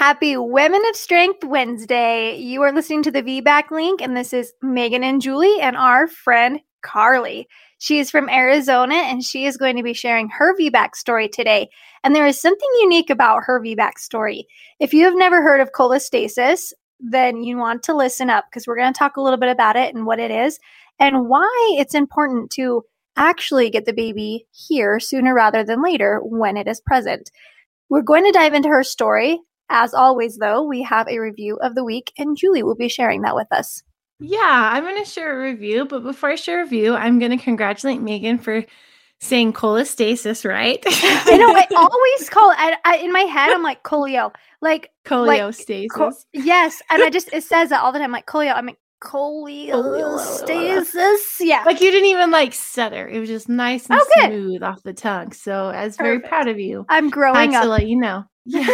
Happy Women of Strength Wednesday. You are listening to the VBAC Link, and this is Megan and Julie and our friend Carly. She is from Arizona, and she is going to be sharing her VBAC story today. And there is something unique about her VBAC story. If you have never heard of cholestasis, then you want to listen up because we're going to talk a little bit about it and what it is and why it's important to actually get the baby here sooner rather than later when it is present. We're going to dive into her story. As always, though, we have a review of the week, and Julie will be sharing that with us. Yeah, I'm going to share a review, but before I share a review, I'm going to congratulate Megan for saying cholestasis, right? I know, I always call it, in my head, I'm like, choleo. Like, Cholestasis. Yes, and it says that all the time, like, choleo. I'm like, cholestasis. Yeah. Like you didn't even stutter. It was just nice and smooth off the tongue. So I was very proud of you. I'm growing up. To let you know. Yeah.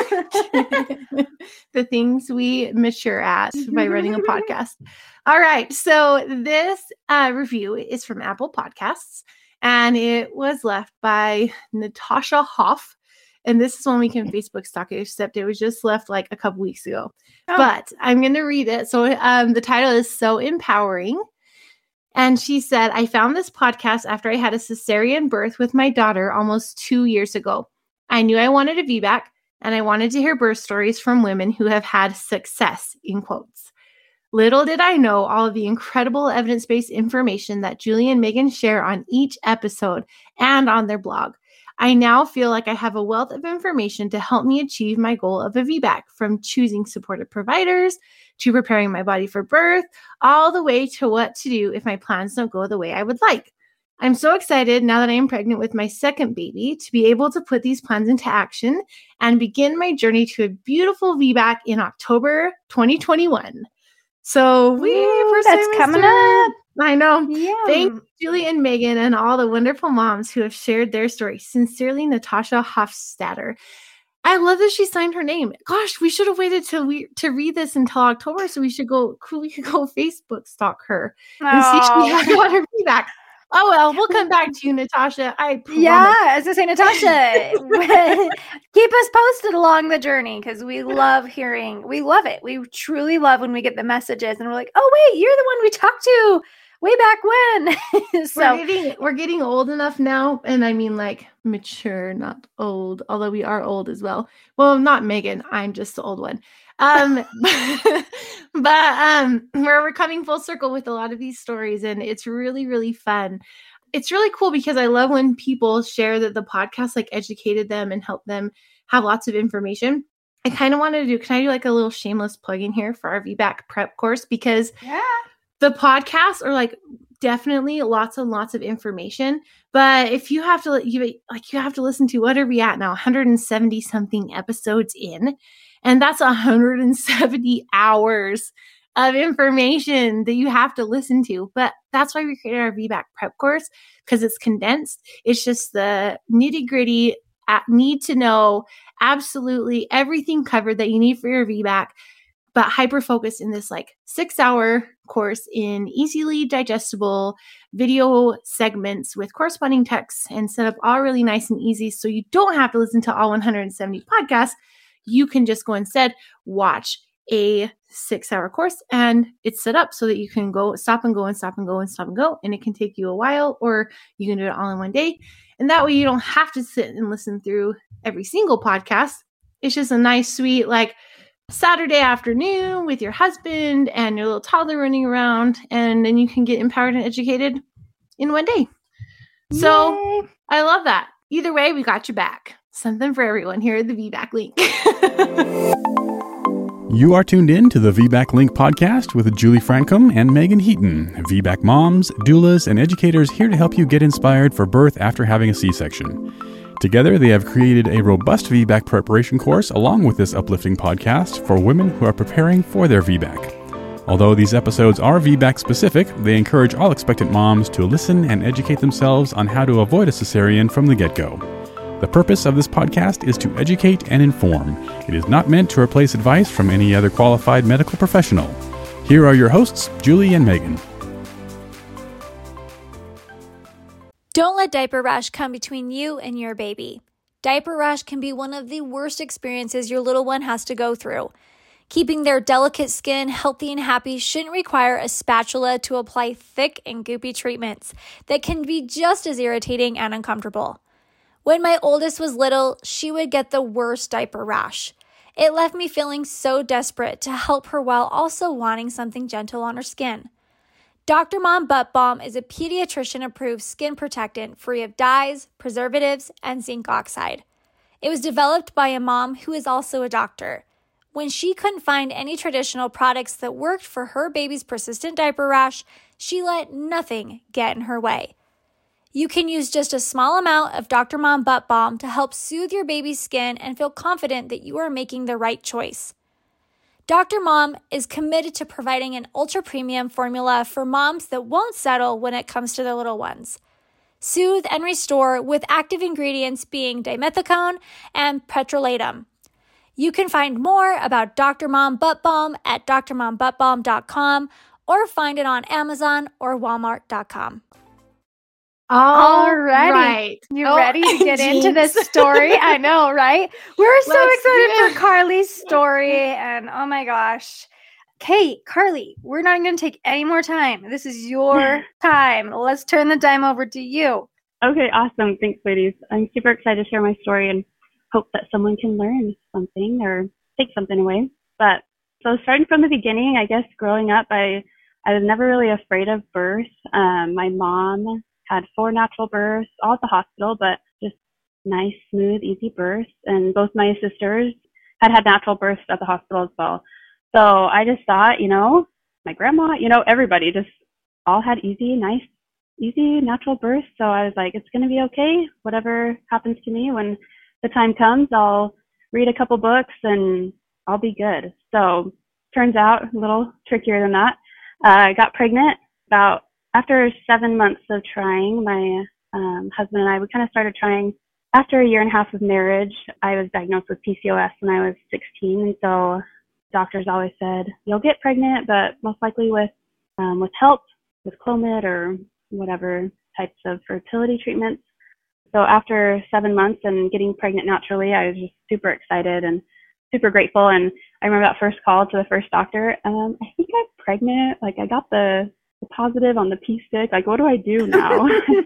The things we mature at by running a podcast. All right. So this review is from Apple Podcasts, and it was left by Natasha Hoff. And this is one we can Facebook stalk it, except it was just left like a couple weeks ago. Oh. But I'm going to read it. So the title is So Empowering. And she said, I found this podcast after I had a cesarean birth with my daughter almost 2 years ago. I knew I wanted a VBAC, and I wanted to hear birth stories from women who have had success, in quotes. Little did I know all of the incredible evidence-based information that Julie and Megan share on each episode and on their blog. I now feel like I have a wealth of information to help me achieve my goal of a VBAC, from choosing supportive providers to preparing my body for birth, all the way to what to do if my plans don't go the way I would like. I'm so excited now that I am pregnant with my second baby to be able to put these plans into action and begin my journey to a beautiful VBAC in October 2021. So that's coming up. I know. Yeah. Thank Julie and Megan and all the wonderful moms who have shared their story. Sincerely, Natasha Hofstadter. I love that she signed her name. Gosh, we should have waited to read this until October, so we could go Facebook stalk her and see if she had got her feedback. Oh, well, we'll come back to you, Natasha. I promise. Yeah, as I say, Natasha, keep us posted along the journey because we love it. We truly love when we get the messages and we're like, oh, wait, you're the one we talked to way back when. So we're getting old enough now. And I mean mature, not old, although we are old as well. Well, not Megan. I'm just the old one. But we're coming full circle with a lot of these stories, and it's really, really fun. It's really cool because I love when people share that the podcast educated them and helped them have lots of information. I kind of wanted to can I do a little shameless plug in here for our VBAC prep course, because the podcasts are definitely lots and lots of information, but if you have to you have to listen to, what are we at now, 170 something episodes in. And that's 170 hours of information that you have to listen to. But that's why we created our VBAC prep course, because it's condensed. It's just the nitty gritty, need to know absolutely everything covered that you need for your VBAC, but hyper-focused in this 6-hour course in easily digestible video segments with corresponding texts, and set up all really nice and easy. So you don't have to listen to all 170 podcasts. You can just go instead watch a 6-hour course, and it's set up so that you can go stop and go and stop and go and stop and go. And it can take you a while, or you can do it all in one day. And that way you don't have to sit and listen through every single podcast. It's just a nice, sweet, Saturday afternoon with your husband and your little toddler running around, and then you can get empowered and educated in one day. So Yay. I love that. Either way, we got your back. Something for everyone here at the VBAC Link. You are tuned in to the VBAC Link podcast with Julie Francom and Megan Heaton, VBAC moms, doulas, and educators here to help you get inspired for birth after having a C-section. Together, they have created a robust VBAC preparation course along with this uplifting podcast for women who are preparing for their VBAC. Although these episodes are VBAC specific, they encourage all expectant moms to listen and educate themselves on how to avoid a cesarean from the get-go. The purpose of this podcast is to educate and inform. It is not meant to replace advice from any other qualified medical professional. Here are your hosts, Julie and Megan. Don't let diaper rash come between you and your baby. Diaper rash can be one of the worst experiences your little one has to go through. Keeping their delicate skin healthy and happy shouldn't require a spatula to apply thick and goopy treatments that can be just as irritating and uncomfortable. When my oldest was little, she would get the worst diaper rash. It left me feeling so desperate to help her while also wanting something gentle on her skin. Dr. Mom Butt Balm is a pediatrician-approved skin protectant free of dyes, preservatives, and zinc oxide. It was developed by a mom who is also a doctor. When she couldn't find any traditional products that worked for her baby's persistent diaper rash, she let nothing get in her way. You can use just a small amount of Dr. Mom Butt Balm to help soothe your baby's skin and feel confident that you are making the right choice. Dr. Mom is committed to providing an ultra-premium formula for moms that won't settle when it comes to their little ones. Soothe and restore with active ingredients being dimethicone and petrolatum. You can find more about Dr. Mom Butt Balm at drmombuttbalm.com or find it on Amazon or walmart.com. All right. You ready to get into this story? I know, right? We're so excited for Carly's story. And oh my gosh. Okay, Carly, we're not going to take any more time. This is your time. Let's turn the time over to you. Okay, awesome. Thanks, ladies. I'm super excited to share my story and hope that someone can learn something or take something away. But so starting from the beginning, I guess growing up, I was never really afraid of birth. My mom had 4 natural births, all at the hospital, but just nice, smooth, easy births. And both my sisters had natural births at the hospital as well. So I just thought, my grandma, everybody just all had easy, natural births. So I was like, it's going to be okay. Whatever happens to me, when the time comes, I'll read a couple books and I'll be good. So turns out a little trickier than that. I got pregnant after 7 months of trying. My husband and I, we kind of started trying after a year and a half of marriage. I was diagnosed with PCOS when I was 16. And so doctors always said, you'll get pregnant, but most likely with help, with Clomid or whatever types of fertility treatments. So after 7 months and getting pregnant naturally, I was just super excited and super grateful. And I remember that first call to the first doctor. I think I'm pregnant. Like, I got the positive on the pee stick. Like, what do I do now?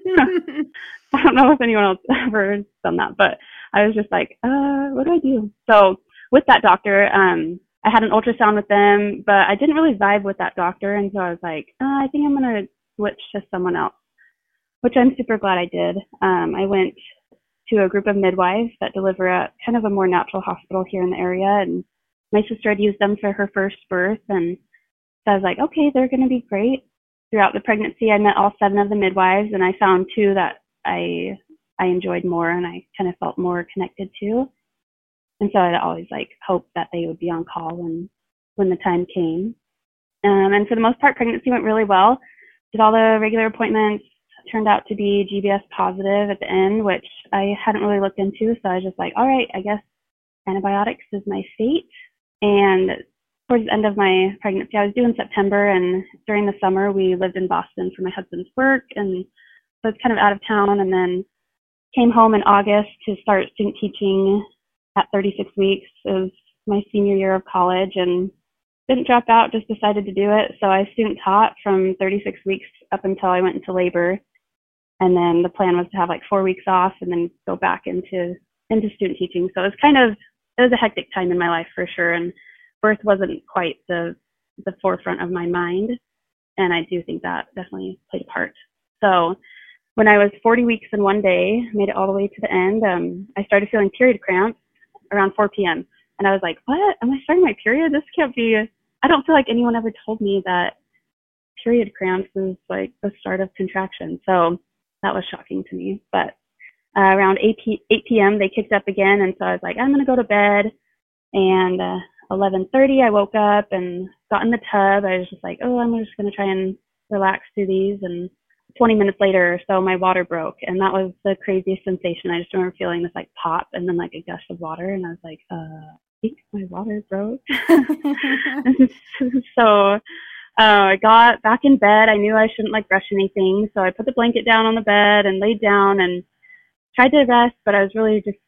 I don't know if anyone else ever done that, but I was just like, what do I do? So with that doctor, I had an ultrasound with them, but I didn't really vibe with that doctor. And so I was like, I think I'm going to switch to someone else, which I'm super glad I did. I went to a group of midwives that deliver at kind of a more natural hospital here in the area. And my sister had used them for her first birth. And so I was like, okay, they're going to be great. Throughout the pregnancy, I met all 7 of the midwives, and I found 2 that I enjoyed more and I kind of felt more connected to. And so I'd always hoped that they would be on call when the time came. And for the most part, pregnancy went really well. Did all the regular appointments, turned out to be GBS positive at the end, which I hadn't really looked into. So I was just like, all right, I guess antibiotics is my fate. And towards the end of my pregnancy, I was due in September, and during the summer, we lived in Boston for my husband's work, and so I was kind of out of town, and then came home in August to start student teaching at 36 weeks. It was my senior year of college, and didn't drop out, just decided to do it. So I student taught from 36 weeks up until I went into labor, and then the plan was to have 4 weeks off and then go back into student teaching. So it was a hectic time in my life for sure, and birth wasn't quite the forefront of my mind, and I do think that definitely played a part. So when I was 40 weeks and 1 day, made it all the way to the end, I started feeling period cramps around 4 p.m. And I was like, what? Am I starting my period? This can't be. I don't feel like anyone ever told me that period cramps is the start of contraction. So that was shocking to me. But around 8 p.m., they kicked up again, and so I was like, I'm going to go to bed. And 11:30, I woke up and got in the tub. I was just like, I'm just going to try and relax through these. And 20 minutes later or so, my water broke. And that was the craziest sensation. I just remember feeling this pop and then a gush of water. And I was like, I think my water broke. So I got back in bed. I knew I shouldn't brush anything. So I put the blanket down on the bed and laid down and tried to rest, but I was really just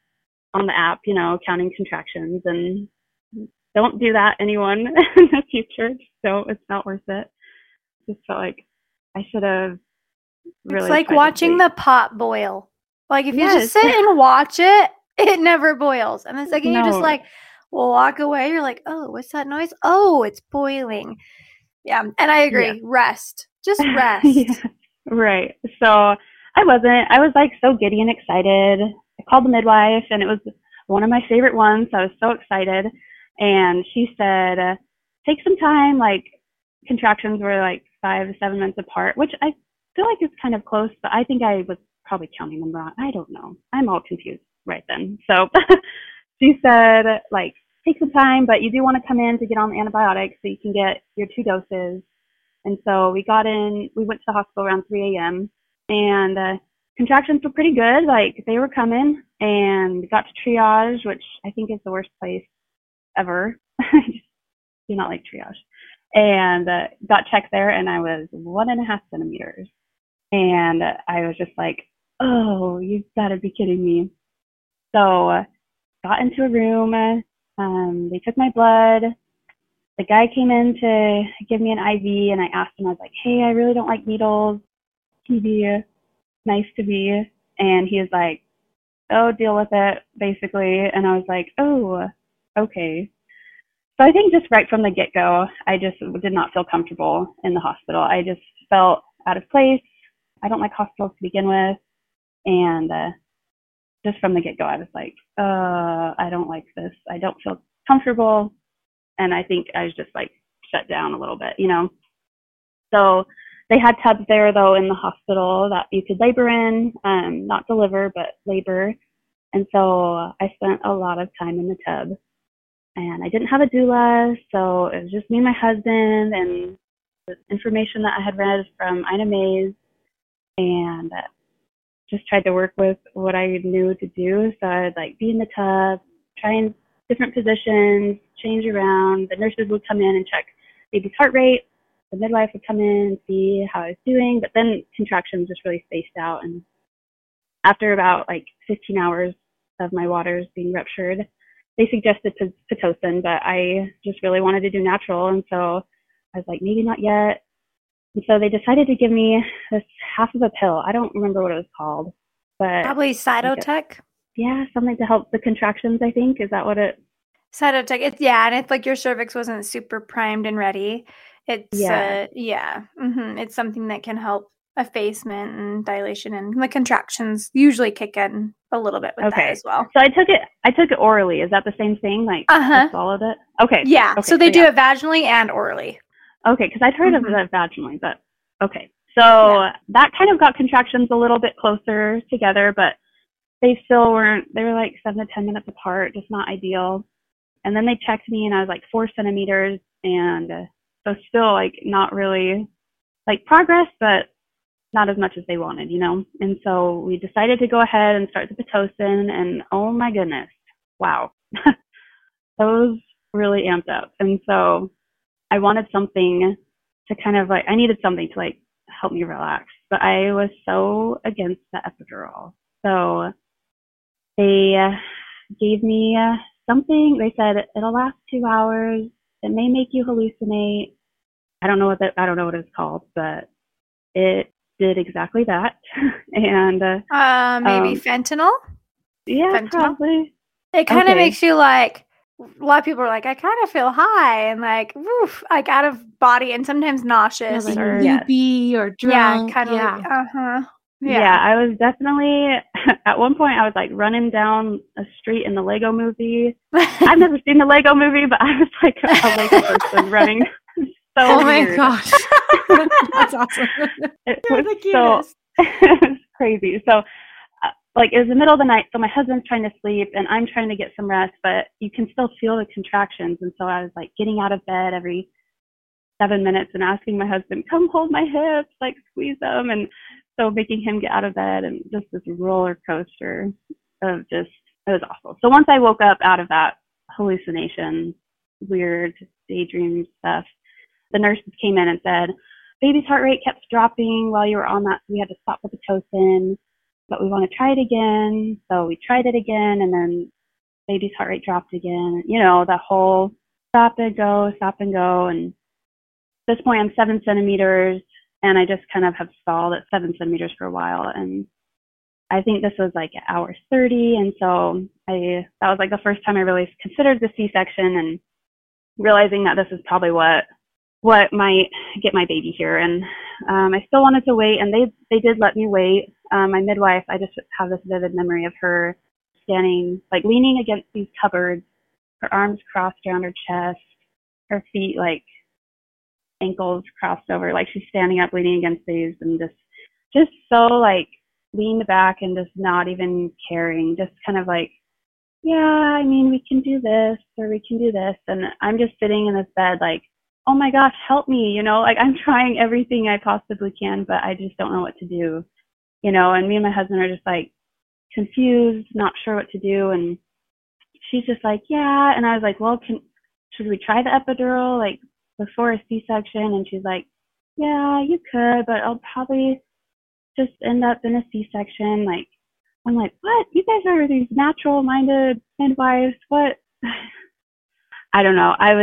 on the app, counting contractions, and don't do that, anyone, in the future. So it's not worth it. Just felt like I should have really. It's like watching the pot boil. Like if you just Yes. sit and watch it, it never boils. And the second you just No. like walk away, you're like, oh, what's that noise? Oh, it's boiling. Yeah. And I agree. Yeah. Rest. Just rest. Yeah. Right. So I was like so giddy and excited. I called the midwife, and it was one of my favorite ones. So I was so excited. And she said, take some time. Like, contractions were like 5 to 7 months apart, which I feel like is kind of close, but I think I was probably counting them wrong. I don't know. I'm all confused right then. So she said, like, take some time, but you do want to come in to get on the antibiotics so you can get your 2 doses. And so we went to the hospital around 3 a.m. and contractions were pretty good. Like, they were coming, and got to triage, which I think is the worst place ever. Do not like triage. And got checked there, and I was 1.5 centimeters. And I was just like, oh, you've got to be kidding me. So got into a room. They took my blood. The guy came in to give me an IV, and I asked him, I was like, hey, I really don't like needles. Can you be nice to me? And he was like, oh, deal with it, basically. And I was like, oh, okay. So I think just right from the get-go, I just did not feel comfortable in the hospital. I just felt out of place. I don't like hospitals to begin with. And just from the get-go, I was like, I don't like this. I don't feel comfortable. And I think I was just like shut down a little bit, So they had tubs there, though, in the hospital that you could labor in, not deliver, but labor. And so I spent a lot of time in the tub. And I didn't have a doula, so it was just me and my husband and the information that I had read from Ina Mays, and just tried to work with what I knew to do. So I'd like be in the tub, try in different positions, change around. The nurses would come in and check baby's heart rate. The midwife would come in and see how I was doing, but then contractions just really spaced out. And after about like 15 hours of my waters being ruptured, they suggested Pitocin, but I just really wanted to do natural. And so I was like, maybe not yet. And so they decided to give me this half of a pill. I don't remember what it was called, but Probably Cytotec. Yeah, something to help the contractions, I think. Is that what it? Cytotec. And it's like your cervix wasn't super primed and ready. It's it's something that can help effacement and dilation, and the contractions usually kick in a little bit with that as well. So I took it orally. Is that the same thing? Like, I swallowed it? Okay. Yeah. Okay, so they do it vaginally and orally. Okay, because I'd heard of it vaginally, but okay. So that kind of got contractions a little bit closer together, but they still weren't. They were like 7 to 10 minutes apart, just not ideal. And then they checked me, and I was like 4 centimeters, and so still like not really like progress, but not as much as they wanted, And so we decided to go ahead and start the Pitocin, and oh my goodness, wow, those really amped up. And so I wanted something to kind of like, I needed something to like help me relax, but I was so against the epidural. So they gave me something. They said it'll last 2 hours. It may make you hallucinate. I don't know what it's called, but it did exactly that. And maybe fentanyl. Yeah, fentanyl? probably. It kind of makes you like, a lot of people are like, I kind of feel high and like, woof, like out of body, and sometimes nauseous like or loopy or drunk. Yeah, kind of. Yeah. Yeah, I was definitely, at one point I was like running down a street in the Lego movie. I've never seen the Lego movie, but I was like a Lego person running. So weird. My gosh. That's awesome. It was crazy. So like it was the middle of the night, so my husband's trying to sleep and I'm trying to get some rest, but you can still feel the contractions. And so I was like getting out of bed every 7 minutes and asking my husband, come hold my hips, like squeeze them. And so making him get out of bed, and just this roller coaster of it was awful. So once I woke up out of that hallucination, weird daydream stuff, the nurses came in and said, baby's heart rate kept dropping while you were on that, so we had to stop the Pitocin, but we want to try it again. So we tried it again, and then baby's heart rate dropped again. You know, that whole stop and go. And at this point, I'm 7 centimeters, and I just kind of have stalled at 7 centimeters for a while. And I think this was like at hour 30. And so that was like the first time I really considered the C-section, and realizing that this is probably what might get my baby here. And I still wanted to wait, and they did let me wait. My midwife, I just have this vivid memory of her standing, like leaning against these cupboards, her arms crossed around her chest, her feet like ankles crossed over, like she's standing up leaning against these, and just so like leaned back and just not even caring, just kind of like, yeah, I mean, we can do this, or we can do this. And I'm just sitting in this bed like, oh my gosh, help me, you know, like I'm trying everything I possibly can, but I just don't know what to do, you know. And me and my husband are just like confused, not sure what to do. And she's just like, yeah. And I was like, well, should we try the epidural like before a C-section? And she's like, yeah, you could, but I'll probably just end up in a C-section. Like, I'm like, what? You guys are these natural-minded midwives. What? I don't know. I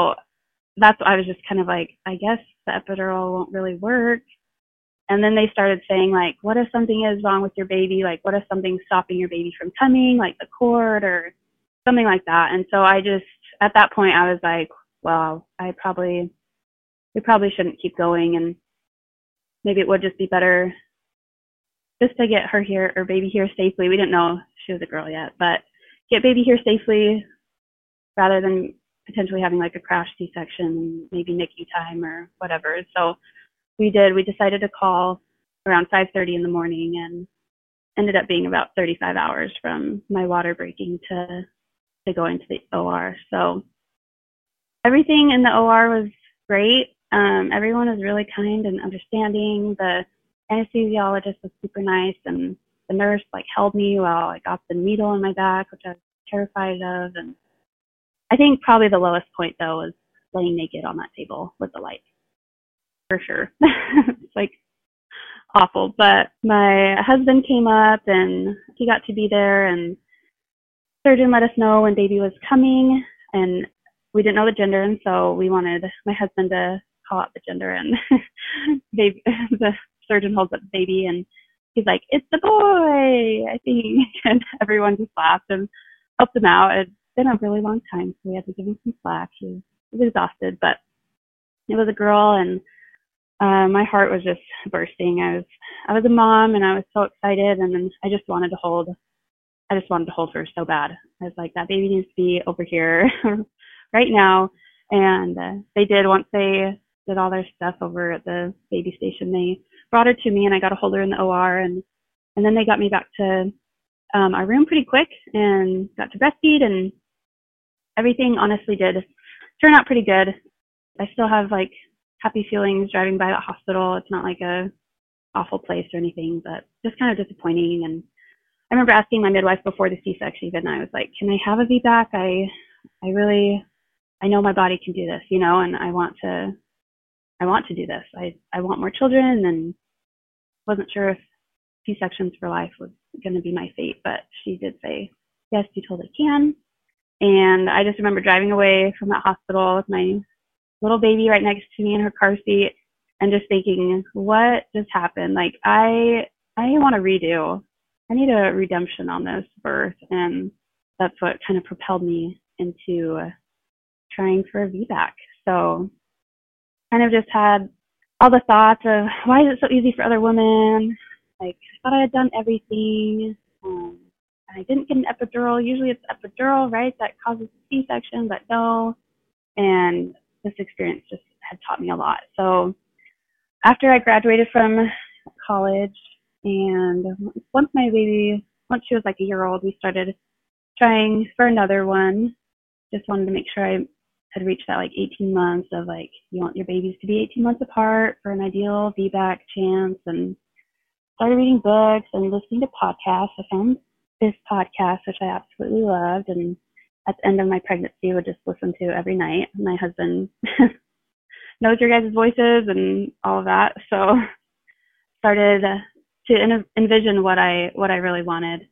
was just kind of like, I guess the epidural won't really work. And then they started saying, like, what if something is wrong with your baby? Like, what if something's stopping your baby from coming, like the cord or something like that? And so at that point, I was like, well, we probably shouldn't keep going. And maybe it would just be better just to get her here, or baby here safely. We didn't know she was a girl yet, but get baby here safely rather than potentially having like a crash C-section, maybe NICU time or whatever. So we decided to call around 5:30 in the morning, and ended up being about 35 hours from my water breaking to going to the OR. So everything in the OR was great. Everyone was really kind and understanding. The anesthesiologist was super nice, and the nurse like held me while I got the needle in my back, which I was terrified of. And I think probably the lowest point though was laying naked on that table with the light, for sure. It's like awful. But my husband came up, and he got to be there, and surgeon let us know when baby was coming, and we didn't know the gender, and so we wanted my husband to call out the gender. And baby, the surgeon holds up the baby, and he's like, "It's the boy, I think." And everyone just laughed and helped him out. It'd been a really long time, so we had to give him some slack. He was exhausted, but it was a girl, and my heart was just bursting. I was a mom, and I was so excited, and then I just wanted to hold her so bad. I was like, that baby needs to be over here right now. And they did. Once they did all their stuff over at the baby station, they brought her to me, and I got to hold her in the OR, and then they got me back to our room pretty quick and got to breastfeed, and everything honestly did turn out pretty good. I still have like happy feelings driving by the hospital. It's not like a awful place or anything, but just kind of disappointing. And I remember asking my midwife before the C-section, even, I was like, can I have a VBAC? I know my body can do this, you know, and I want to do this. I want more children, and wasn't sure if C-sections for life was going to be my fate, but she did say, yes, you totally can. And I just remember driving away from that hospital with my little baby right next to me in her car seat, and just thinking, what just happened? Like, I want to redo. I need a redemption on this birth. And that's what kind of propelled me into trying for a VBAC. So kind of just had all the thoughts of, why is it so easy for other women? Like, I thought I had done everything. I didn't get an epidural. Usually it's epidural, right, that causes a C-section, but no. And this experience just had taught me a lot. So after I graduated from college, and once she was like a year old, we started trying for another one. Just wanted to make sure I had reached that like 18 months of like, you want your babies to be 18 months apart for an ideal VBAC chance, and started reading books and listening to podcasts. I found this podcast, which I absolutely loved, and at the end of my pregnancy would just listen to every night. My husband knows your guys' voices and all of that, so started to envision what I really wanted.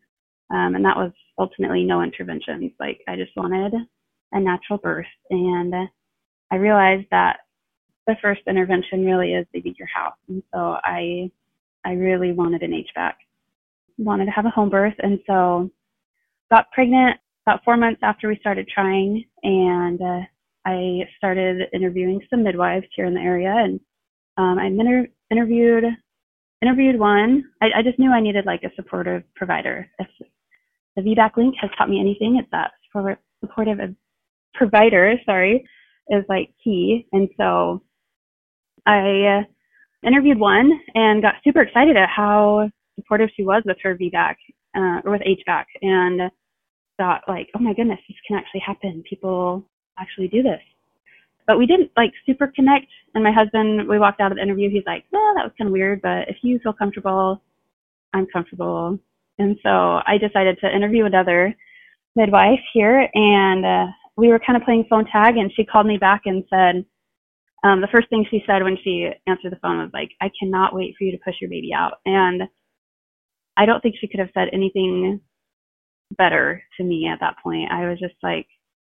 And that was ultimately no interventions. Like, I just wanted a natural birth. And I realized that the first intervention really is to leave your house. And so I really wanted an HVAC, wanted to have a home birth. And so got pregnant about 4 months after we started trying. And I started interviewing some midwives here in the area. And I interviewed one. I just knew I needed like a supportive provider. If the VBAC link has taught me anything, it's that supportive provider, is like key. And so I interviewed one and got super excited at how supportive she was with her VBAC or with HVAC, and thought like, oh my goodness, this can actually happen. People actually do this. But we didn't like super connect. And my husband, we walked out of the interview, he's like, well, that was kind of weird, but if you feel comfortable, I'm comfortable. And so I decided to interview another midwife here, and we were kind of playing phone tag, and she called me back and said, the first thing she said when she answered the phone was like, I cannot wait for you to push your baby out. And I don't think she could have said anything better to me at that point. I was just like,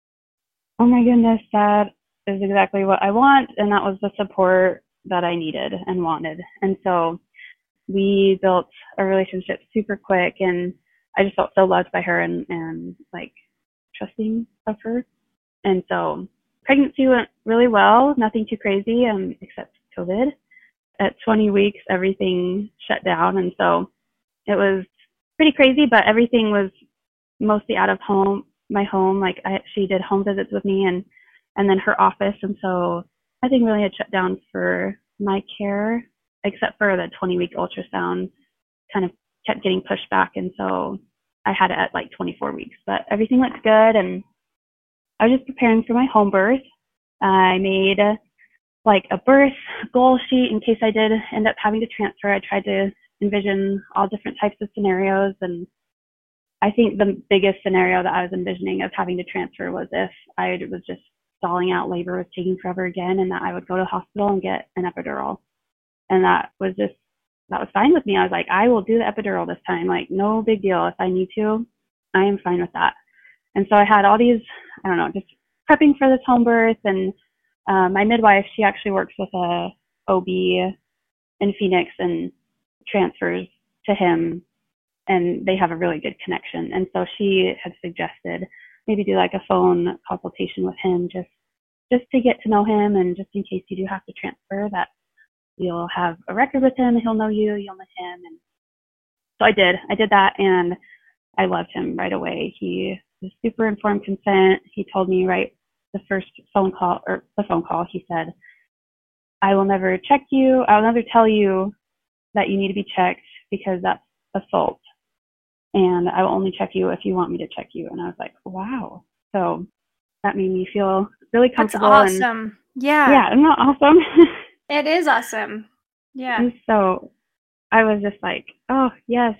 oh my goodness, that is exactly what I want. And that was the support that I needed and wanted. And so we built a relationship super quick, and I just felt so loved by her and like trusting of her. And so pregnancy went really well, nothing too crazy, except COVID. At 20 weeks, everything shut down. And so it was pretty crazy, but everything was mostly out of my home. Like she did home visits with me and then her office. And so nothing really had shut down for my care, except for the 20-week ultrasound kind of kept getting pushed back. And so I had it at like 24 weeks, but everything looked good. And I was just preparing for my home birth. I made like a birth goal sheet in case I did end up having to transfer. I tried to envision all different types of scenarios. And I think the biggest scenario that I was envisioning of having to transfer was if I was just stalling out, labor was taking forever again, and that I would go to the hospital and get an epidural. And that was fine with me. I was like, I will do the epidural this time. Like, no big deal. If I need to, I am fine with that. And so I had all these, I don't know, just prepping for this home birth. And my midwife, she actually works with a OB in Phoenix and transfers to him, and they have a really good connection. And so she had suggested maybe do like a phone consultation with him just to get to know him, and just in case you do have to transfer, that you'll have a record with him, he'll know you, you'll know him. And so I did that, and I loved him right away. He was super informed consent. He told me right the first phone call, he said, I will never check you. I'll never tell you that you need to be checked, because that's assault. And I will only check you if you want me to check you. And I was like, wow. So that made me feel really comfortable. That's awesome. Yeah, isn't that awesome? It is awesome. Yeah. And so I was just like, oh, yes,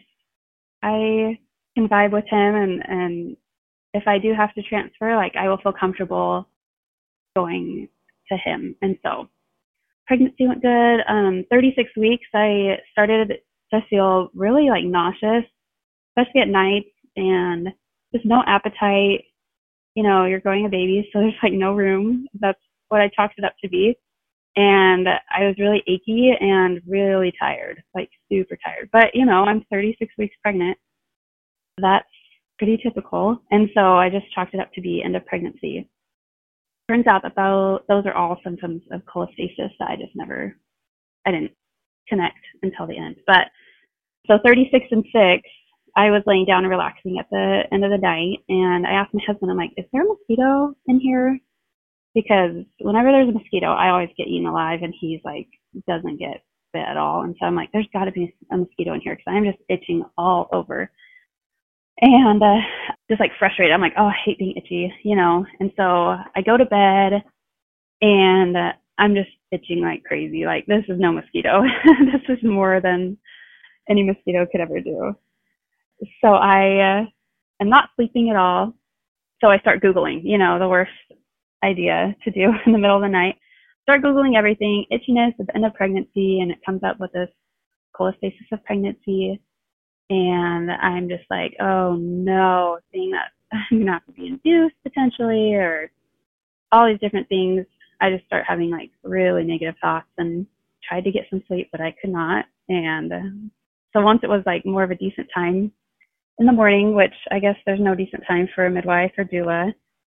I can vibe with him. And if I do have to transfer, like, I will feel comfortable going to him. And so pregnancy went good. 36 weeks, I started to feel really like nauseous, especially at night, and just no appetite. You know, you're growing a baby, so there's like no room. That's what I chalked it up to be. And I was really achy and really tired, like super tired. But, you know, I'm 36 weeks pregnant. That's pretty typical. And so I just chalked it up to be end of pregnancy. Turns out that those are all symptoms of cholestasis that I didn't connect until the end. But so 36 and 6, I was laying down and relaxing at the end of the night. And I asked my husband, I'm like, is there a mosquito in here? Because whenever there's a mosquito, I always get eaten alive, and he's like, doesn't get bit at all. And so I'm like, there's got to be a mosquito in here, because I'm just itching all over. And just like frustrated. I'm like, oh, I hate being itchy, you know. And so I go to bed, and I'm just itching like crazy. Like, this is no mosquito. This is more than any mosquito could ever do. So I am not sleeping at all. So I start Googling, you know, the worst idea to do in the middle of the night. Start Googling everything, itchiness at the end of pregnancy, and it comes up with this cholestasis of pregnancy. And I'm just like, oh no, seeing that I'm going to have to be induced potentially, or all these different things. I just start having like really negative thoughts and tried to get some sleep, but I could not. And so once it was like more of a decent time in the morning, which I guess there's no decent time for a midwife or doula,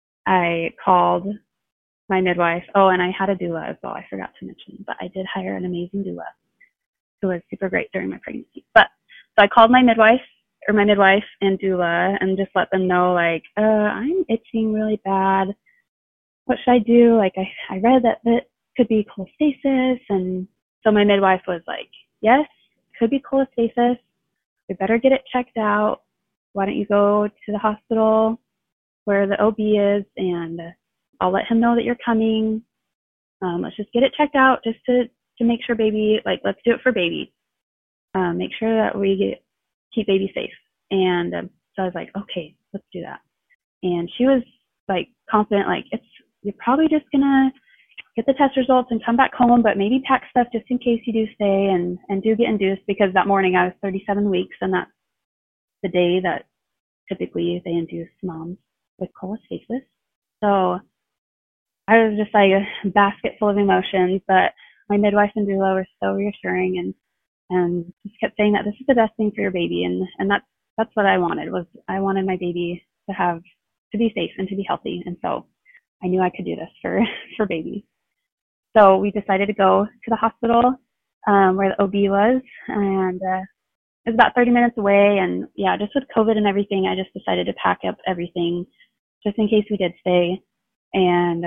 I called my midwife. Oh, and I had a doula as well. I forgot to mention, but I did hire an amazing doula who was super great during my pregnancy. But so I called my midwife and doula and just let them know, like, I'm itching really bad. What should I do? Like, I read that it could be cholestasis. And so my midwife was like, yes, could be cholestasis. We better get it checked out. Why don't you go to the hospital where the OB is, and I'll let him know that you're coming. Let's just get it checked out just to make sure baby, like, let's do it for baby. Make sure that we keep baby safe. And so I was like, okay, let's do that. And she was like confident, like, you're probably just gonna get the test results and come back home, but maybe pack stuff just in case you do stay and do get induced, because that morning I was 37 weeks, and that's the day that typically they induce moms with cholestasis. So I was just like a basket full of emotions, but my midwife and doula were so reassuring and just kept saying that this is the best thing for your baby. And that's what I wanted. I wanted my baby to be safe and to be healthy. And so I knew I could do this for baby. So we decided to go to the hospital where the OB was, and it was about 30 minutes away. And yeah, just with COVID and everything, I just decided to pack up everything just in case we did stay. And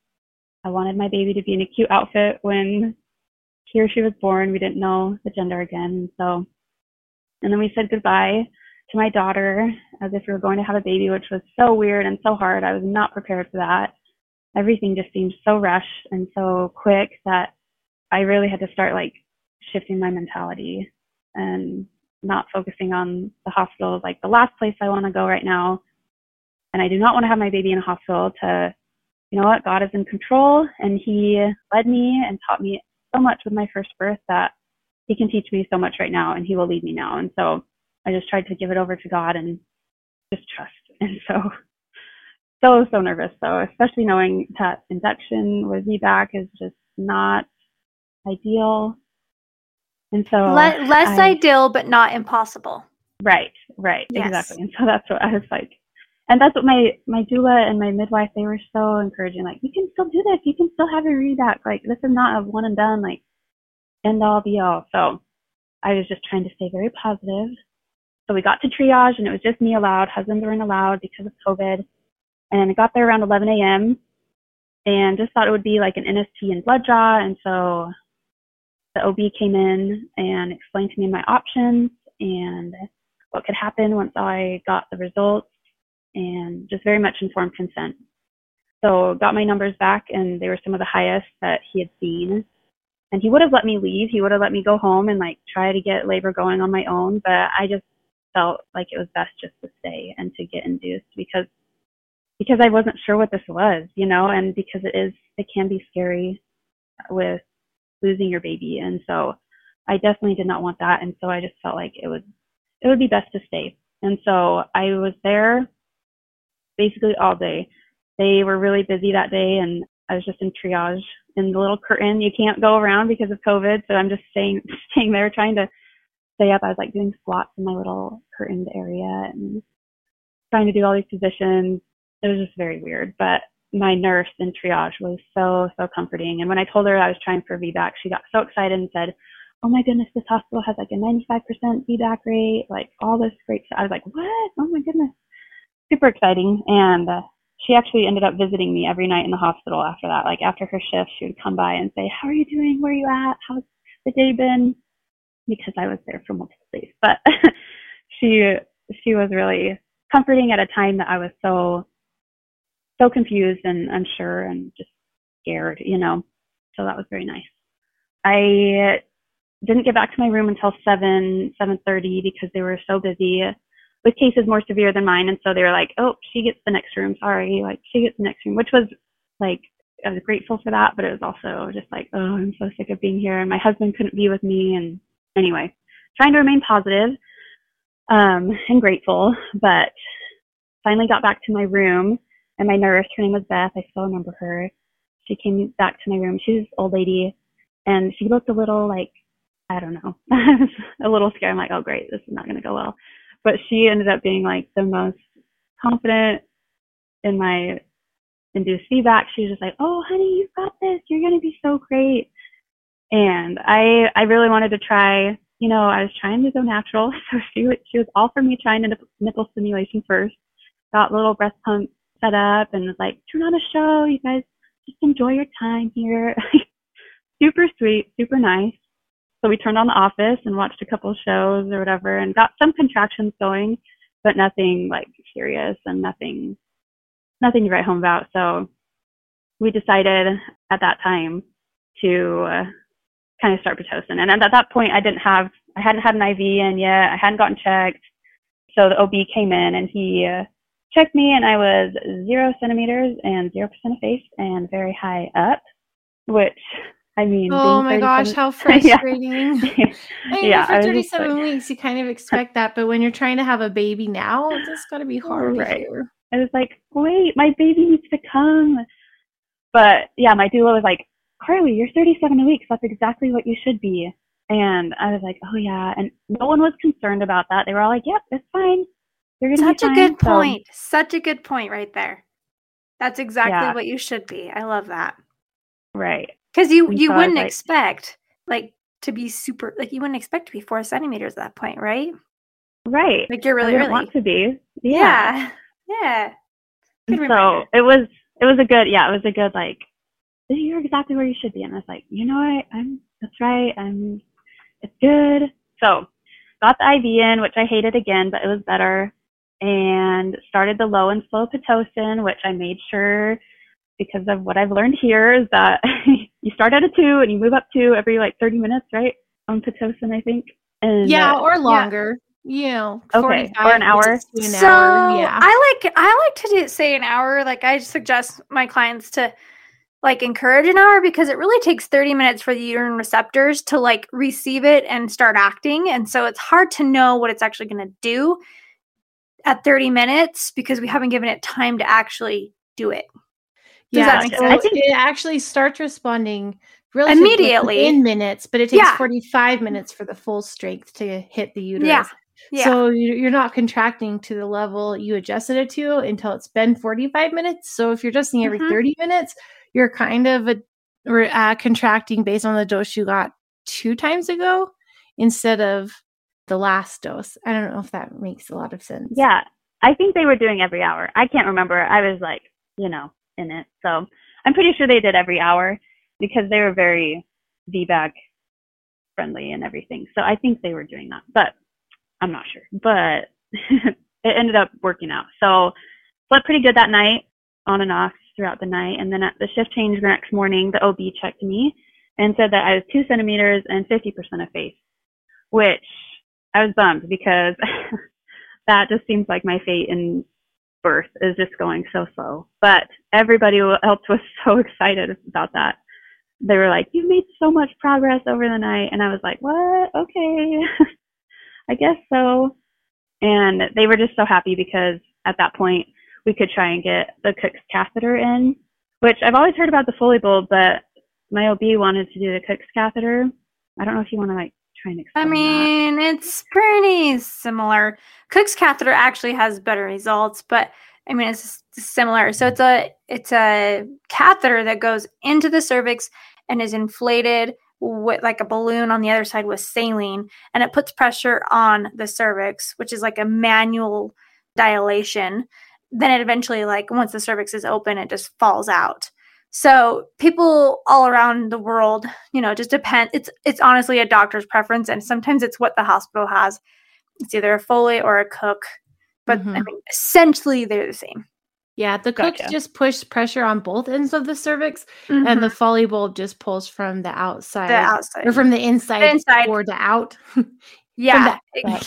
I wanted my baby to be in a cute outfit when she was born. We didn't know the gender again. And then we said goodbye to my daughter as if we were going to have a baby, which was so weird and so hard. I was not prepared for that. Everything just seemed so rushed and so quick that I really had to start like shifting my mentality and not focusing on the hospital, like the last place I want to go right now. And I do not want to have my baby in a hospital. To, you know what, God is in control, and he led me and taught me so much with my first birth that he can teach me so much right now, and he will lead me now. And so I just tried to give it over to God and just trust. And so nervous. So especially knowing that induction with VBAC is just not ideal. And so less ideal, but not impossible. Right. Yes. Exactly. And so that's what I was like. And that's what my doula and my midwife, they were so encouraging. Like, you can still do this. You can still have your VBAC. Like, this is not a one and done, like, end all be all. So I was just trying to stay very positive. So we got to triage, and it was just me allowed. Husbands weren't allowed because of COVID. And I got there around 11 a.m. and just thought it would be like an NST and blood draw. And so the OB came in and explained to me my options and what could happen once I got the results, and just very much informed consent. So got my numbers back, and they were some of the highest that he had seen. And he would have let me leave. He would have let me go home and like try to get labor going on my own. But I just felt like it was best just to stay and to get induced because I wasn't sure what this was, you know, and because it can be scary with losing your baby. And so I definitely did not want that. And so I just felt like it would be best to stay. And so I was there basically all day. They were really busy that day, and I was just in triage in the little curtain. You can't go around because of COVID. So I'm just staying there trying to stay up. I was like doing squats in my little curtained area and trying to do all these positions. It was just very weird, but my nurse in triage was so comforting. And when I told her I was trying for VBAC, she got so excited and said, "Oh my goodness, this hospital has like a 95% VBAC rate, like all this great stuff." I was like, "What? Oh my goodness." Super exciting. And she actually ended up visiting me every night in the hospital after that. Like after her shift, she would come by and say, "How are you doing? Where are you at? How's the day been?" Because I was there for multiple days. But she was really comforting at a time that I was so confused and unsure and just scared, you know. So that was very nice. I didn't get back to my room until 7:30 because they were so busy with cases more severe than mine. And so they were like, "Oh, she gets the next room. Sorry." Like, she gets the next room, which was like, I was grateful for that, but it was also just like, oh, I'm so sick of being here. And my husband couldn't be with me. And anyway, trying to remain positive. and grateful. But finally got back to my room, and my nurse, her name was Beth, I still remember her. She came back to my room. She was an old lady, and she looked a little like, I don't know, I was a little scared. I'm like, oh great, this is not going to go well. But she ended up being like the most confident in my induced feedback. She was just like, oh honey, you've got this, you're going to be so great. And I really wanted to try, you know, I was trying to go natural. So she was all for me trying to nipple stimulation first. Got little breast pump set up and was like, turn on a show, you guys just enjoy your time here. Super sweet, super nice. So we turned on The Office and watched a couple of shows or whatever and got some contractions going, but nothing like serious and nothing to write home about. So we decided at that time to kind of start Pitocin. And at that point, I hadn't had an IV in yet. I hadn't gotten checked. So the OB came in and he checked me, and I was 0 centimeters and 0% of face and very high up, which, I mean, oh my gosh, how frustrating. Yeah. For 37 weeks, you kind of expect that, but when you're trying to have a baby now, it's got to be hard to hear. I was like, wait, my baby needs to come. But yeah, my doula was like, Carly, you're 37 weeks. That's exactly what you should be. And I was like, oh yeah. And no one was concerned about that. They were all like, yep, it's fine. You're going to be fine. Such a good point. Such a good point right there. That's exactly what you should be. I love that. Right. Because you wouldn't expect to be super, you wouldn't expect to be 4 centimeters at that point, right? Right. Like you're really want to be. Yeah. Good so it was a good like, you're exactly where you should be. And I was like, you know what? That's right. It's good. So got the IV in, which I hated again, but it was better. And started the low and slow Pitocin, which I made sure, because of what I've learned here, is that you start at a 2 and you move up 2 every 30 minutes, right? On Pitocin, I think. And, or longer. Yeah. Okay. Or an hour. So yeah. I like to say an hour. Like I suggest my clients to encourage an hour, because it really takes 30 minutes for the uterine receptors to receive it and start acting. And so it's hard to know what it's actually going to do at 30 minutes because we haven't given it time to actually do it. Does that make sense? I think it actually starts responding really immediately in minutes, but it takes 45 minutes for the full strength to hit the uterus. Yeah. So you're not contracting to the level you adjusted it to until it's been 45 minutes. So if you're adjusting every 30 minutes, you're kind of contracting based on the dose you got 2 times ago instead of the last dose. I don't know if that makes a lot of sense. Yeah. I think they were doing every hour. I can't remember. I was in it. So I'm pretty sure they did every hour because they were very VBAC friendly and everything. So I think they were doing that, but I'm not sure. But it ended up working out. So slept pretty good that night, on and off throughout the night. And then at the shift change the next morning, the OB checked me and said that I was 2 centimeters and 50% of face, which I was bummed because that just seems like my fate in birth is just going so slow. But everybody else was so excited about that. They were like, you've made so much progress over the night. And I was like, what? Okay. I guess so. And they were just so happy because at that point we could try and get the Cook's catheter in, which I've always heard about the Foley bulb, but my OB wanted to do the Cook's catheter. I don't know if you want to try and explain that. It's pretty similar. Cook's catheter actually has better results, but it's similar. So it's a catheter that goes into the cervix and is inflated with like a balloon on the other side with saline, and it puts pressure on the cervix, which is like a manual dilation. Then it eventually, once the cervix is open, it just falls out. So people all around the world, just depend. It's honestly a doctor's preference, and sometimes it's what the hospital has. It's either a Foley or a Cook, but essentially they're the same. Yeah, the Cook just push pressure on both ends of the cervix, and the Foley bulb just pulls from the outside. Or from the inside or the out. Yeah,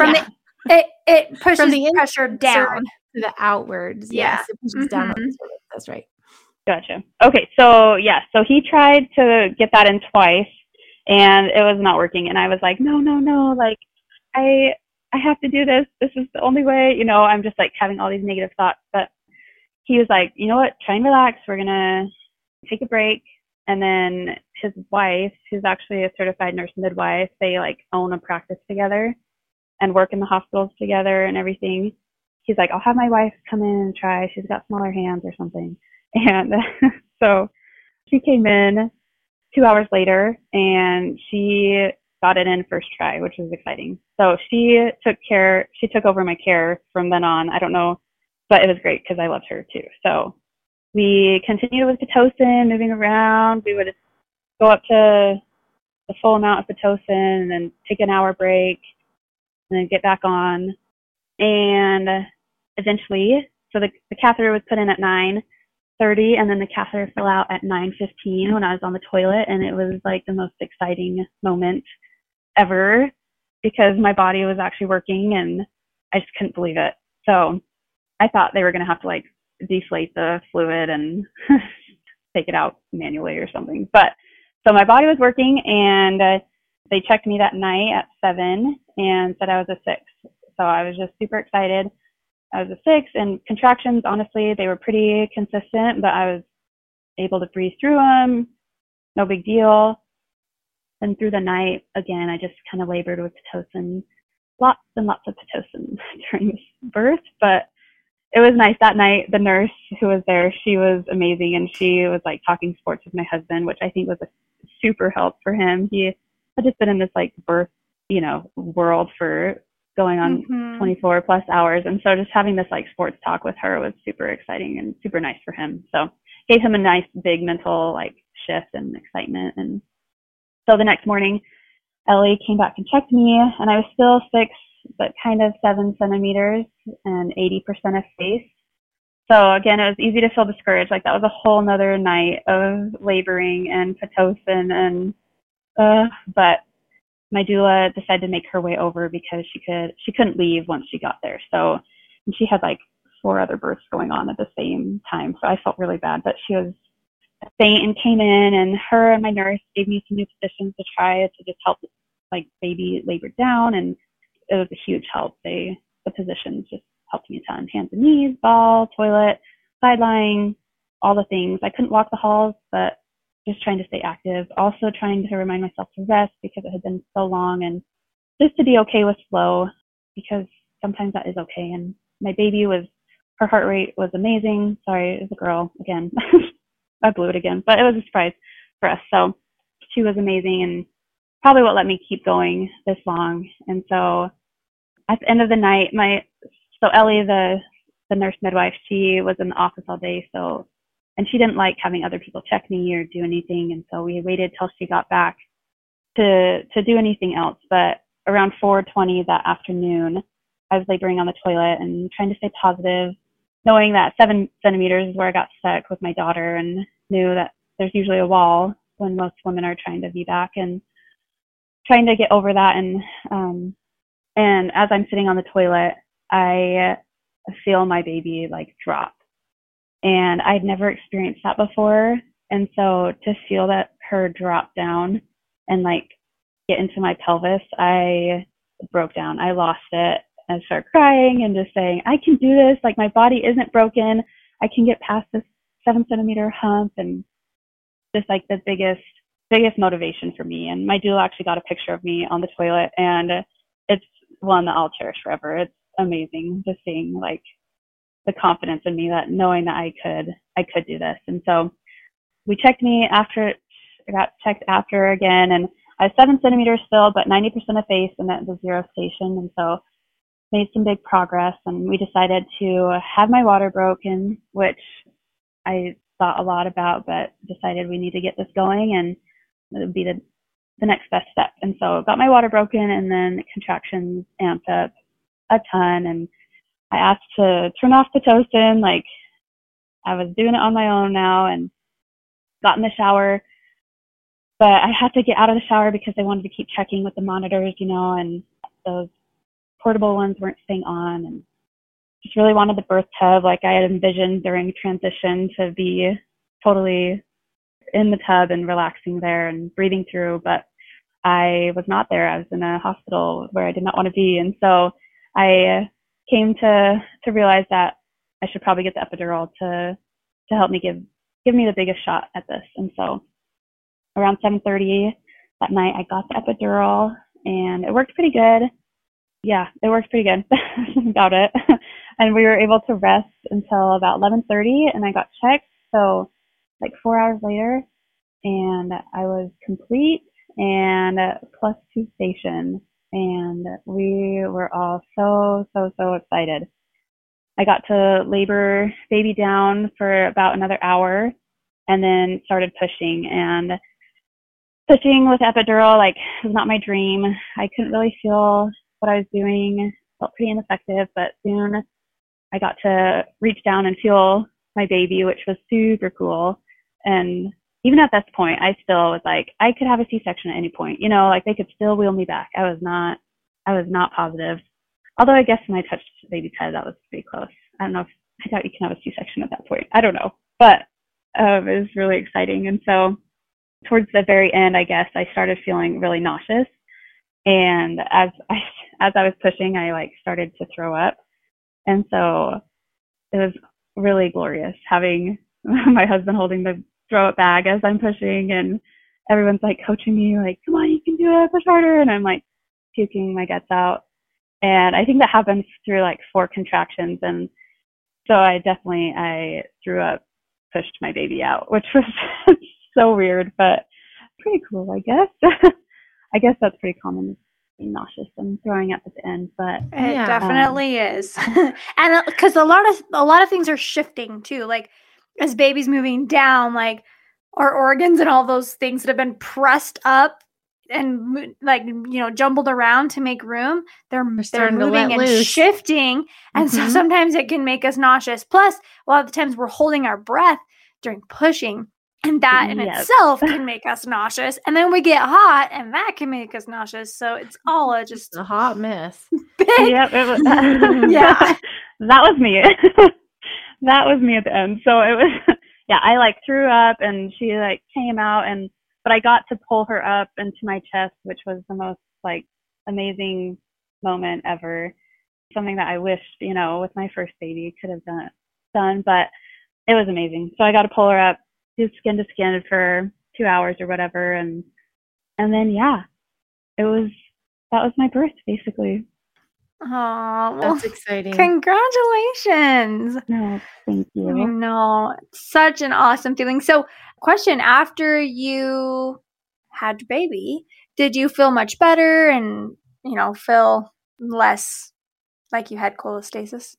it pushes from the pressure down to the outwards. Yeah, yes, it pushes down on the cervix. That's right. Gotcha. Okay, so he tried to get that in twice, and it was not working. And I was like, no, I I have to do this. This is the only way. You know, I'm just like having all these negative thoughts. But he was like, you know what? Try and relax. We're going to take a break. And then his wife, who's actually a certified nurse midwife, they like own a practice together and work in the hospitals together and everything. He's like, I'll have my wife come in and try. She's got smaller hands or something. And so she came in 2 hours later and she got it in first try, which was exciting. So she took over my care from then on. I don't know, but it was great because I loved her too. So we continued with Pitocin, moving around. We would go up to the full amount of Pitocin and then take an hour break and then get back on. And eventually, so the catheter was put in at 9:30 and then the catheter fell out at 9:15 when I was on the toilet. And it was like the most exciting moment ever because my body was actually working and I just couldn't believe it. So I thought they were going to have to like deflate the fluid and take it out manually or something. But so my body was working and they checked me that night at 7 and said I was a 6. So I was just super excited. I was a 6 and contractions, honestly, they were pretty consistent, but I was able to breathe through them. No big deal. And through the night, again, I just kind of labored with Pitocin, lots and lots of Pitocin during this birth, but it was nice that night. The nurse who was there, she was amazing. And she was like talking sports with my husband, which I think was a super help for him. He had just been in this like birth, you know, world for going on 24 plus hours. And so just having this like sports talk with her was super exciting and super nice for him. So gave him a nice big mental like shift and excitement. And so the next morning, Ellie came back and checked me and I was still 6, but kind of 7 centimeters and 80% of face. So again, it was easy to feel discouraged. Like that was a whole nother night of laboring and Pitocin and, but my doula decided to make her way over because she couldn't leave once she got there. So, and she had like 4 other births going on at the same time. So I felt really bad, but she was a saint and came in and her and my nurse gave me some new positions to try to just help like baby labor down. And it was a huge help. The positions just helped me a ton. Hands and knees, ball, toilet, side lying, all the things. I couldn't walk the halls, but just trying to stay active. Also trying to remind myself to rest because it had been so long and just to be okay with slow because sometimes that is okay. And my baby her heart rate was amazing. Sorry, it was a girl again. I blew it again, but it was a surprise for us. So she was amazing and probably what let me keep going this long. And so at the end of the night, so Ellie, the nurse midwife, she was in the office all day. So, and she didn't like having other people check me or do anything. And so we waited till she got back to do anything else. But around 4:20 that afternoon, I was laboring on the toilet and trying to stay positive, knowing that 7 centimeters is where I got stuck with my daughter and knew that there's usually a wall when most women are trying to VBAC and trying to get over that. And as I'm sitting on the toilet, I feel my baby like drop. And I'd never experienced that before. And so to feel that her drop down and like get into my pelvis, I broke down. I lost it and started crying and just saying, I can do this. Like my body isn't broken. I can get past this 7 centimeter hump. And just like the biggest motivation for me. And my doula actually got a picture of me on the toilet and it's one that I'll cherish forever. It's amazing just seeing like the confidence in me, that knowing that I could do this. And so we checked me after, I got checked after again, and I was 7 centimeters still, but 90% of face and at the 0 station. And so made some big progress, and we decided to have my water broken, which I thought a lot about, but decided we need to get this going and it would be the next best step. And so got my water broken, and then contractions amped up a ton. And I asked to turn off Pitocin, like I was doing it on my own now, and got in the shower. But I had to get out of the shower because they wanted to keep checking with the monitors, and those portable ones weren't staying on. And just really wanted the birth tub like I had envisioned during transition to be totally in the tub and relaxing there and breathing through. But I was not there. I was in a hospital where I did not want to be. And so I came to realize that I should probably get the epidural to help me give me the biggest shot at this. And so around 7:30 that night, I got the epidural, and it worked pretty good. Yeah, it worked pretty good. About it. And we were able to rest until about 11:30, and I got checked. So like 4 hours later, and I was complete and +2 station. And we were all so excited. I got to labor baby down for about another hour and then started pushing. And pushing with epidural, like, was not my dream. I couldn't really feel what I was doing. Felt pretty ineffective, but soon I got to reach down and feel my baby, which was super cool. And even at this point, I still was like, I could have a C-section at any point, you know, like they could still wheel me back. I was not positive. Although I guess when I touched the baby's head, that was pretty close. I don't know if I doubt you can have a C-section at that point. I don't know, but it was really exciting. And so towards the very end, I guess I started feeling really nauseous. And as I was pushing, I like started to throw up. And so it was really glorious having my husband holding the throw up bag as I'm pushing, and everyone's like coaching me, like, come on, you can do it, push harder. And I'm like puking my guts out. And I think that happens through like 4 contractions. And so I threw up, pushed my baby out, which was so weird, but pretty cool, I guess. I guess that's pretty common, being nauseous and throwing up at the end, but it definitely is. And because a lot of things are shifting too, like as baby's moving down, like our organs and all those things that have been pressed up and like, you know, jumbled around to make room, they're moving and shifting. And so sometimes it can make us nauseous. Plus, a lot of the times we're holding our breath during pushing, and that in itself can make us nauseous. And then we get hot, and that can make us nauseous. So it's all just a hot mess. Yep, yeah, that was me. That was me at the end. So it was, yeah, I like threw up, and she like came out, but I got to pull her up into my chest, which was the most like amazing moment ever. Something that I wished, you know, with my first baby could have done, but it was amazing. So I got to pull her up, do skin to skin for 2 hours or whatever, and then yeah, that was my birth basically. Oh, that's exciting! Congratulations! No, thank you. I know, such an awesome feeling. So, question: after you had your baby, did you feel much better, and feel less like you had cholestasis?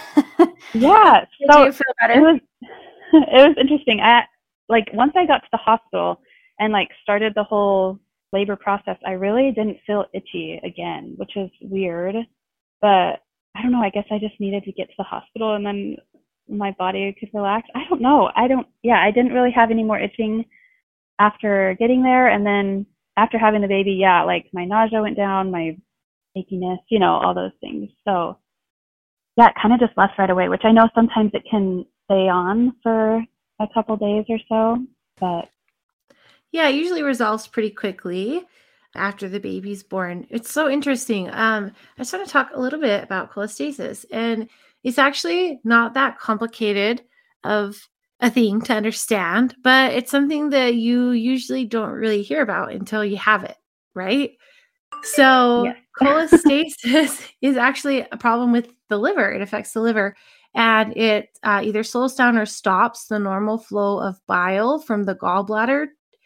Yeah. Did you feel better? It was interesting. Once I got to the hospital and started the whole labor process, I really didn't feel itchy again, which is weird. But I don't know. I guess I just needed to get to the hospital and then my body could relax. I don't know. I didn't really have any more itching after getting there. And then after having the baby, my nausea went down, my achiness, all those things. So yeah, it kind of just left right away, which I know sometimes it can stay on for a couple days or so, but yeah, it usually resolves pretty quickly after the baby's born. It's so interesting. I just want to talk a little bit about cholestasis, and it's actually not that complicated of a thing to understand, but it's something that you usually don't really hear about until you have it, right? So yes. Cholestasis is actually a problem with the liver. It affects the liver, and it either slows down or stops the normal flow of bile from the gallbladder.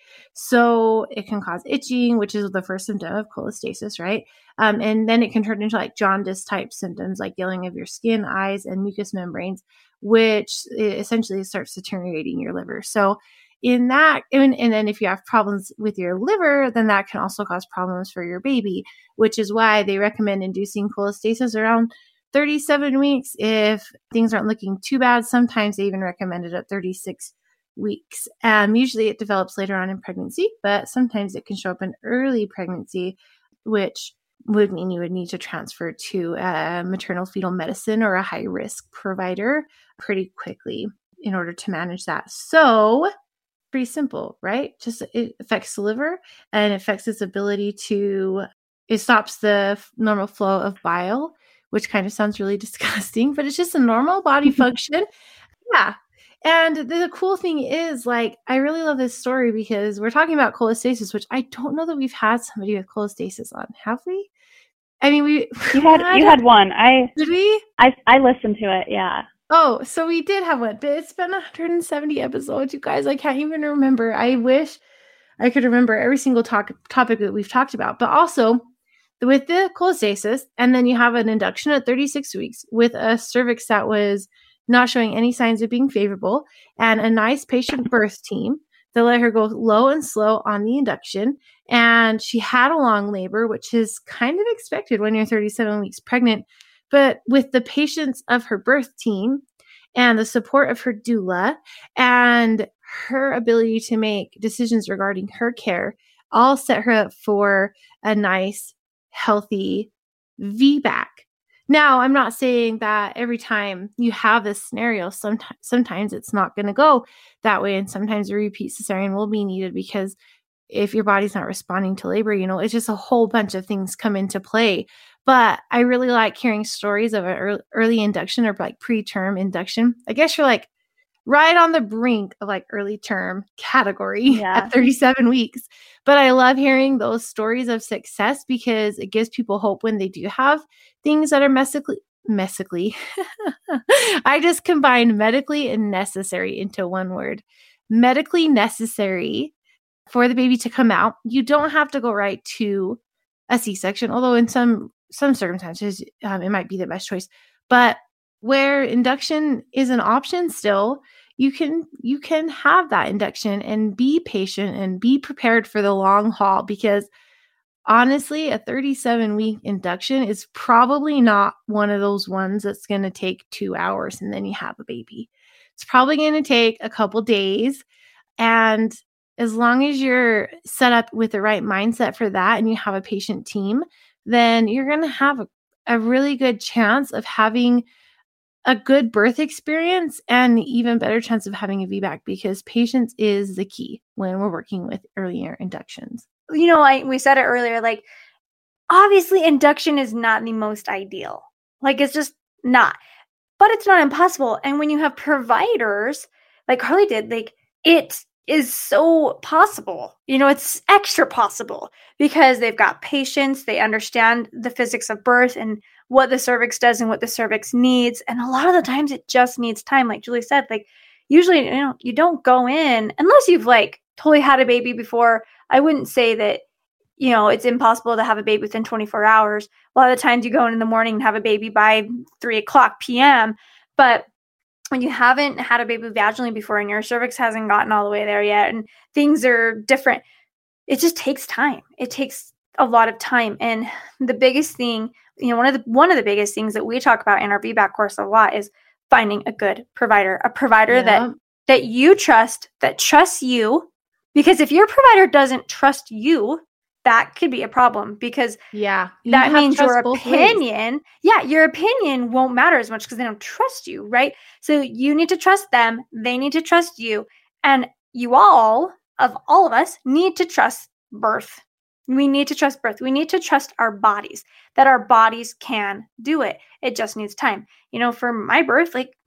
So it can cause itching, which is the first symptom of cholestasis, right? And then it can turn into jaundice type symptoms, like yellowing of your skin, eyes, and mucous membranes, which essentially starts deteriorating your liver. So in that, and then if you have problems with your liver, then that can also cause problems for your baby, which is why they recommend inducing cholestasis around 37 weeks. If things aren't looking too bad, sometimes they even recommend it at 36 weeks. Usually it develops later on in pregnancy, but sometimes it can show up in early pregnancy, which would mean you would need to transfer to a maternal fetal medicine or a high risk provider pretty quickly in order to manage that. So pretty simple, right? Just it affects the liver and affects its ability it stops the normal flow of bile, which kind of sounds really disgusting, but it's just a normal body function. Yeah. And the cool thing is, like, I really love this story because we're talking about cholestasis, which I don't know that we've had somebody with cholestasis on, have we? I mean, you had one. Did we? I listened to it. Yeah. Oh, so we did have one, but it's been 170 episodes, you guys. I can't even remember. I wish I could remember every single topic that we've talked about. But also with the cholestasis, and then you have an induction at 36 weeks with a cervix that was not showing any signs of being favorable, and a nice patient birth team that let her go low and slow on the induction. And she had a long labor, which is kind of expected when you're 37 weeks pregnant. But with the patience of her birth team and the support of her doula and her ability to make decisions regarding her care, all set her up for a nice, healthy VBAC. Now, I'm not saying that every time you have this scenario, sometimes it's not going to go that way. And sometimes a repeat cesarean will be needed because if your body's not responding to labor, it's just a whole bunch of things come into play. But I really like hearing stories of an early induction or like preterm induction. I guess you're like right on the brink of like early term category at 37 weeks. But I love hearing those stories of success because it gives people hope when they do have things that are medically. I just combined medically and necessary into one word. Medically necessary for the baby to come out. You don't have to go right to a C-section, although in some circumstances, it might be the best choice. But where induction is an option still, you can have that induction and be patient and be prepared for the long haul, because honestly, a 37-week induction is probably not one of those ones that's going to take 2 hours and then you have a baby. It's probably going to take a couple days. And as long as you're set up with the right mindset for that and you have a patient team, then you're going to have a really good chance of having a good birth experience and even better chance of having a VBAC, because patience is the key when we're working with earlier inductions. We said it earlier, like, obviously induction is not the most ideal. Like, it's just not. But it's not impossible. And when you have providers, like Carly did, like, it is so possible. It's extra possible because they've got patience. They understand the physics of birth and what the cervix does and what the cervix needs. And a lot of the times it just needs time. Like Julie said, like, usually, you don't go in unless you've like totally had a baby before. I wouldn't say that, it's impossible to have a baby within 24 hours. A lot of the times you go in the morning and have a baby by 3:00 p.m. But when you haven't had a baby vaginally before and your cervix hasn't gotten all the way there yet and things are different, it just takes time. It takes a lot of time. And the biggest thing, one of the biggest things that we talk about in our VBAC course a lot is finding a good provider, a provider that you trust, that trusts you. Because if your provider doesn't trust you, that could be a problem, because that means your opinion, your opinion won't matter as much because they don't trust you, right? So you need to trust them. They need to trust you. And all of us need to trust birth. We need to trust birth. We need to trust our bodies, that our bodies can do it. It just needs time. For my birth, like,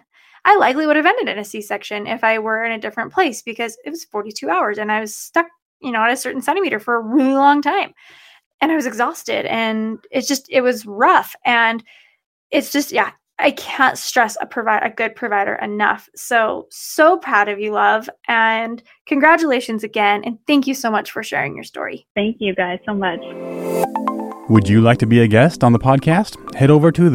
I likely would have ended in a C-section if I were in a different place, because it was 42 hours and I was stuck, at a certain centimeter for a really long time. And I was exhausted and it was rough. And it's just, I can't stress a good provider enough. So proud of you, love. And congratulations again. And thank you so much for sharing your story. Thank you guys so much. Would you like to be a guest on the podcast? Head over to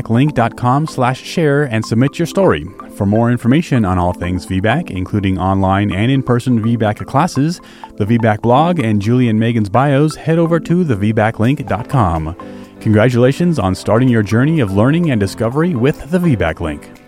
thevbaclink.com/share and submit your story. For more information on all things VBAC, including online and in-person VBAC classes, the VBAC blog, and Julie and Megan's bios, head over to thevbaclink.com. Congratulations on starting your journey of learning and discovery with the VBAC Link.